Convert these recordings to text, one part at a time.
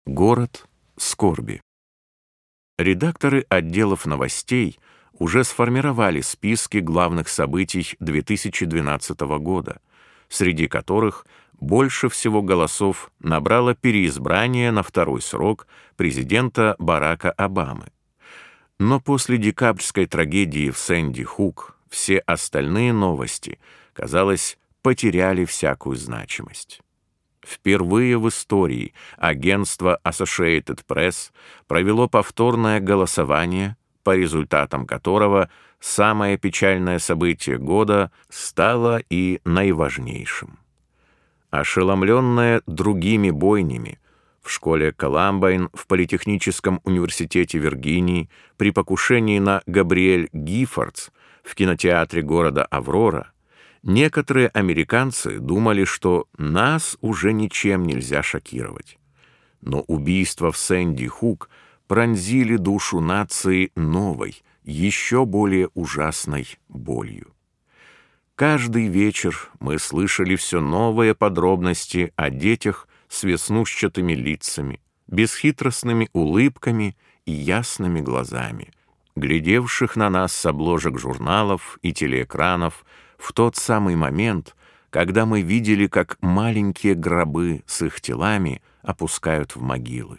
Город скорби. Редакторы отделов новостей уже сформировали списки главных событий 2012 года, среди которых больше всего голосов набрало переизбрание на второй срок президента Барака Обамы. Но после декабрьской трагедии в Сэнди-Хук все остальные новости, казалось, потеряли всякую значимость. Впервые в истории агентство Associated Press провело повторное голосование, по результатам которого самое печальное событие года стало и наиважнейшим. Ошеломленная другими бойнями, в школе Колумбайн в Политехническом университете Виргинии, при покушении на Габриэль Гиффордс в кинотеатре города Аврора, некоторые американцы думали, что нас уже ничем нельзя шокировать. Но убийства в Сэнди-Хук пронзили душу нации новой, еще более ужасной болью. Каждый вечер мы слышали все новые подробности о детях с веснушчатыми лицами, бесхитростными улыбками и ясными глазами, глядевших на нас с обложек журналов и телеэкранов в тот самый момент, когда мы видели, как маленькие гробы с их телами опускают в могилы.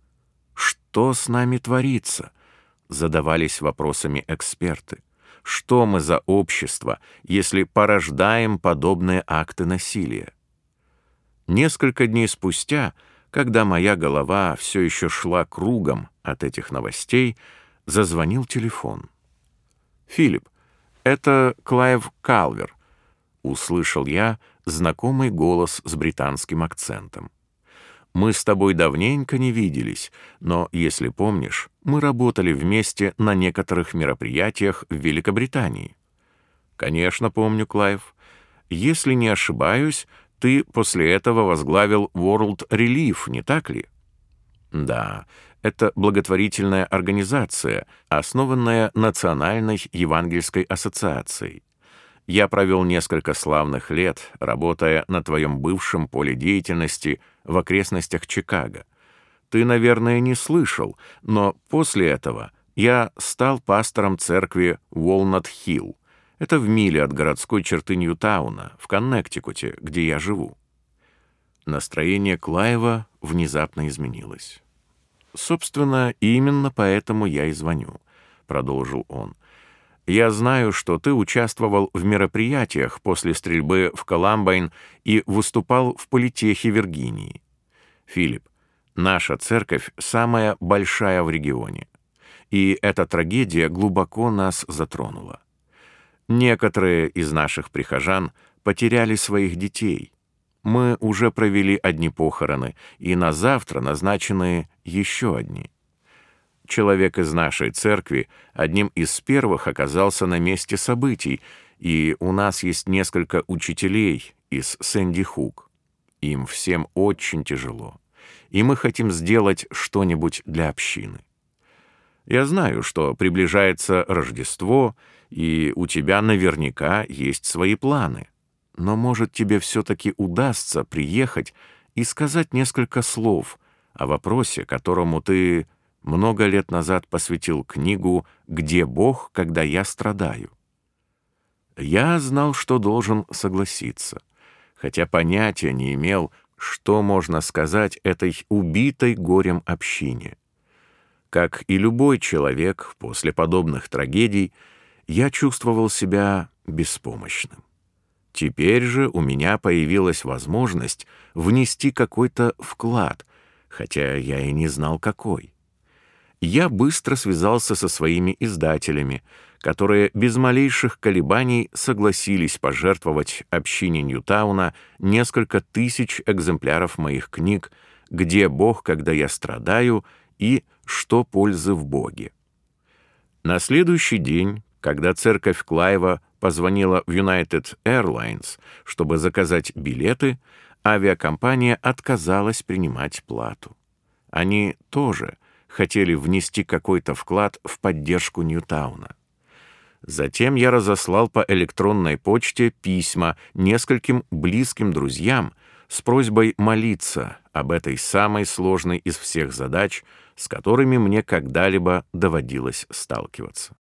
«Что с нами творится?» — задавались вопросами эксперты. «Что мы за общество, если порождаем подобные акты насилия?» Несколько дней спустя, когда моя голова все еще шла кругом от этих новостей, зазвонил телефон. «Филипп, это Клайв Калвер», — услышал я знакомый голос с британским акцентом. «Мы с тобой давненько не виделись, но, если помнишь, мы работали вместе на некоторых мероприятиях в Великобритании». «Конечно, помню, Клайв. Если не ошибаюсь, ты после этого возглавил World Relief, не так ли?» «Да, это благотворительная организация, основанная Национальной Евангельской ассоциацией. Я провел несколько славных лет, работая на твоем бывшем поле деятельности в окрестностях Чикаго. Ты, наверное, не слышал, но после этого я стал пастором церкви Уолнат-Хилл. Это в миле от городской черты Ньютауна, в Коннектикуте, где я живу». Настроение Клайва внезапно изменилось. «Собственно, именно поэтому я и звоню», — продолжил он. «Я знаю, что ты участвовал в мероприятиях после стрельбы в Колумбайн и выступал в политехе Виргинии. Филипп, наша церковь самая большая в регионе, и эта трагедия глубоко нас затронула. Некоторые из наших прихожан потеряли своих детей. Мы уже провели одни похороны, и на завтра назначены еще одни. Человек из нашей церкви одним из первых оказался на месте событий, и у нас есть несколько учителей из Сэнди-Хук. Им всем очень тяжело, и мы хотим сделать что-нибудь для общины. Я знаю, что приближается Рождество, и у тебя наверняка есть свои планы. Но, может, тебе все-таки удастся приехать и сказать несколько слов о вопросе, которому ты много лет назад посвятил книгу «Где Бог, когда я страдаю». Я знал, что должен согласиться, хотя понятия не имел, что можно сказать этой убитой горем общине. Как и любой человек после подобных трагедий, я чувствовал себя беспомощным. Теперь же у меня появилась возможность внести какой-то вклад, хотя я и не знал, какой. Я быстро связался со своими издателями, которые без малейших колебаний согласились пожертвовать общине Ньютауна несколько тысяч экземпляров моих книг «Где Бог, когда я страдаю» и «Что пользы в Боге». На следующий день, когда церковь Клайва позвонила в United Airlines, чтобы заказать билеты, авиакомпания отказалась принимать плату. Они тоже хотели внести какой-то вклад в поддержку Ньютауна. Затем я разослал по электронной почте письма нескольким близким друзьям с просьбой молиться об этой самой сложной из всех задач, с которыми мне когда-либо доводилось сталкиваться.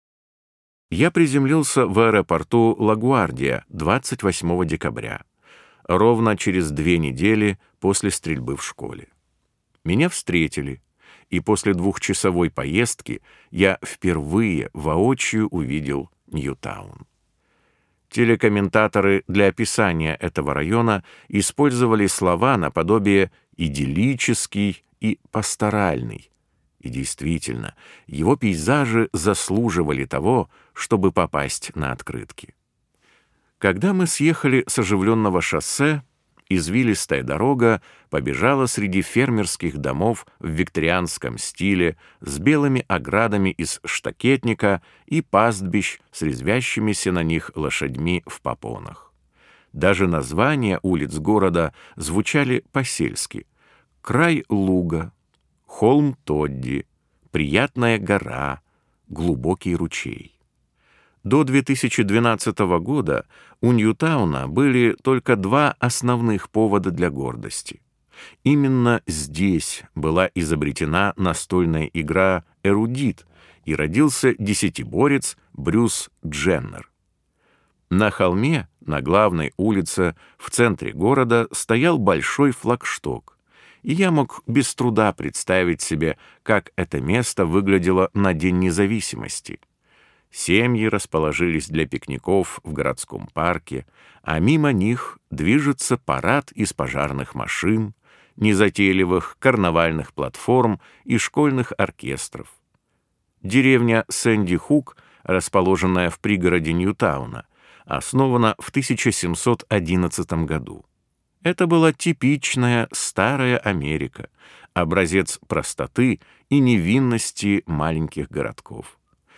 Я приземлился в аэропорту Лагуардия 28 декабря, ровно через 2 недели после стрельбы в школе. Меня встретили, и после 2-часовой поездки я впервые воочию увидел Ньютаун. Телекомментаторы для описания этого района использовали слова наподобие «идиллический» и «пасторальный». И действительно, его пейзажи заслуживали того, чтобы попасть на открытки. Когда мы съехали с оживленного шоссе, извилистая дорога побежала среди фермерских домов в викторианском стиле с белыми оградами из штакетника и пастбищ с резвящимися на них лошадьми в попонах. Даже названия улиц города звучали по-сельски: «Край луга», «Холм Тодди», «Приятная гора», «Глубокий ручей». До 2012 года у Ньютауна были только 2 основных повода для гордости. Именно здесь была изобретена настольная игра «Эрудит» и родился десятиборец Брюс Дженнер. На холме, на главной улице, в центре города стоял большой флагшток, и я мог без труда представить себе, как это место выглядело на День независимости. Семьи расположились для пикников в городском парке, а мимо них движется парад из пожарных машин, незатейливых карнавальных платформ и школьных оркестров. Деревня Сэнди-Хук, расположенная в пригороде Ньютауна, основана в 1711 году. Это была типичная старая Америка, образец простоты и невинности маленьких городков.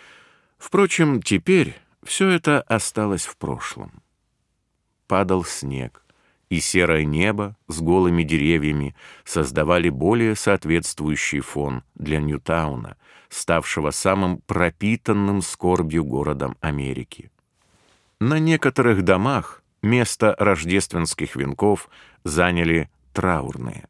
Впрочем, теперь все это осталось в прошлом. Падал снег, и серое небо с голыми деревьями создавали более соответствующий фон для Ньютауна, ставшего самым пропитанным скорбью городом Америки. На некоторых домах место рождественских венков заняли траурные.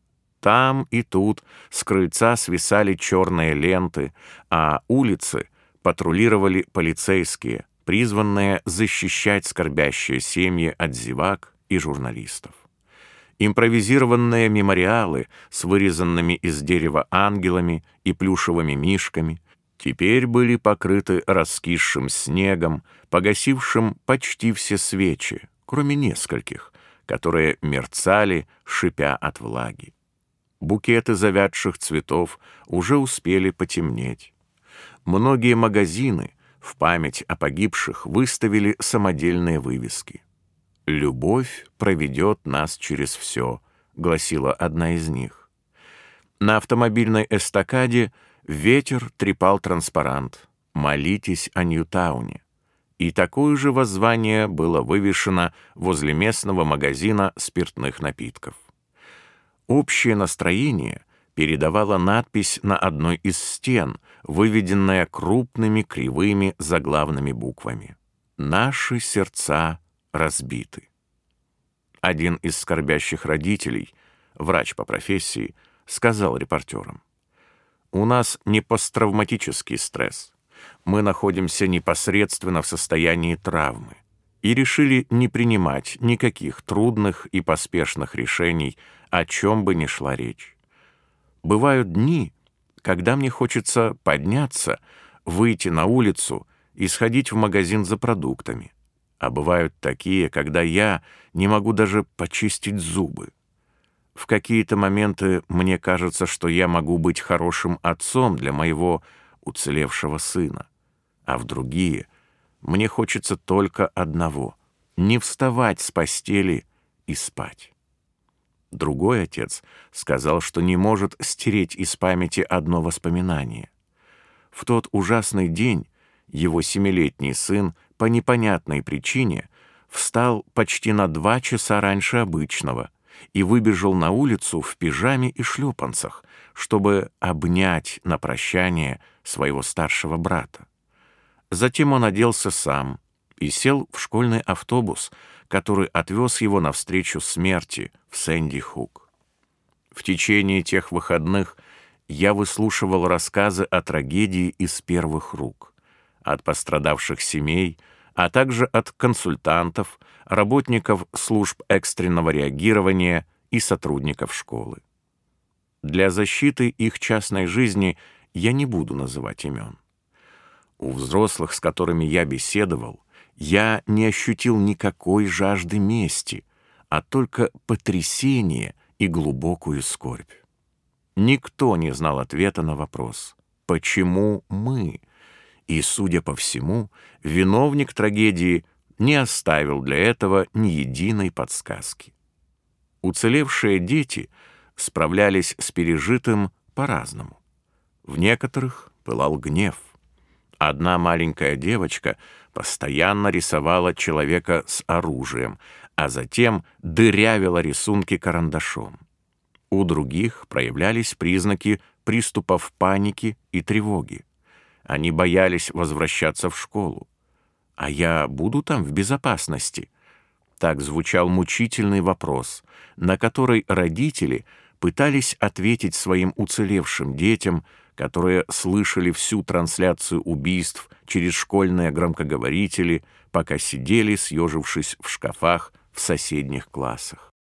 Там и тут с крыльца свисали черные ленты, а улицы патрулировали полицейские, призванные защищать скорбящие семьи от зевак и журналистов. Импровизированные мемориалы с вырезанными из дерева ангелами и плюшевыми мишками теперь были покрыты раскисшим снегом, погасившим почти все свечи, кроме нескольких, которые мерцали, шипя от влаги. Букеты завядших цветов уже успели потемнеть. Многие магазины в память о погибших выставили самодельные вывески. «Любовь проведет нас через все», — гласила одна из них. На автомобильной эстакаде ветер трепал транспарант «Молитесь о Ньютауне», и такое же воззвание было вывешено возле местного магазина спиртных напитков. Общее настроение передавала надпись на одной из стен, выведенная крупными кривыми заглавными буквами: «Наши сердца разбиты». Один из скорбящих родителей, врач по профессии, сказал репортерам: «У нас не посттравматический стресс. Мы находимся непосредственно в состоянии травмы и решили не принимать никаких трудных и поспешных решений, о чем бы ни шла речь. Бывают дни, когда мне хочется подняться, выйти на улицу и сходить в магазин за продуктами. А бывают такие, когда я не могу даже почистить зубы. В какие-то моменты мне кажется, что я могу быть хорошим отцом для моего уцелевшего сына. А в другие мне хочется только одного — не вставать с постели и спать». Другой отец сказал, что не может стереть из памяти одно воспоминание. В тот ужасный день его 7-летний сын по непонятной причине встал почти на 2 часа раньше обычного и выбежал на улицу в пижаме и шлепанцах, чтобы обнять на прощание своего старшего брата. Затем он оделся сам и сел в школьный автобус, который отвез его навстречу смерти в Сэнди-Хук. В течение тех выходных я выслушивал рассказы о трагедии из первых рук, от пострадавших семей, а также от консультантов, работников служб экстренного реагирования и сотрудников школы. Для защиты их частной жизни я не буду называть имен. У взрослых, с которыми я беседовал, я не ощутил никакой жажды мести, а только потрясение и глубокую скорбь. Никто не знал ответа на вопрос «Почему мы?». И, судя по всему, виновник трагедии не оставил для этого ни единой подсказки. Уцелевшие дети справлялись с пережитым по-разному. В некоторых пылал гнев. Одна маленькая девочка постоянно рисовала человека с оружием, а затем дырявила рисунки карандашом. У других проявлялись признаки приступов паники и тревоги. Они боялись возвращаться в школу. «А я буду там в безопасности?» Так звучал мучительный вопрос, на который родители пытались ответить своим уцелевшим детям, которые слышали всю трансляцию убийств через школьные громкоговорители, пока сидели, съежившись в шкафах в соседних классах.